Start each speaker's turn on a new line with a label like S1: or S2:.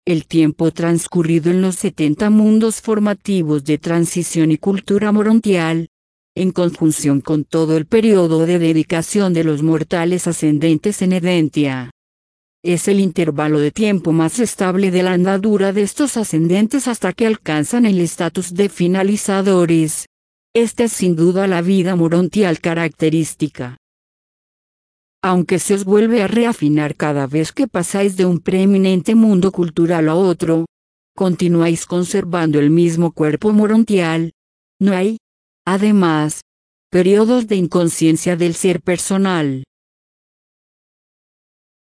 S1: El tiempo transcurrido en los 70 mundos formativos de transición y cultura morontial, en conjunción con todo el periodo de dedicación de los mortales ascendentes en Edentia, es el intervalo de tiempo más estable de la andadura de estos ascendentes hasta que alcanzan el estatus de finalizadores. Esta es sin duda la vida morontial característica. Aunque se os vuelve a reafinar cada vez que pasáis de un preeminente mundo cultural a otro, continuáis conservando el mismo cuerpo morontial. No hay, además, periodos de inconsciencia del ser personal.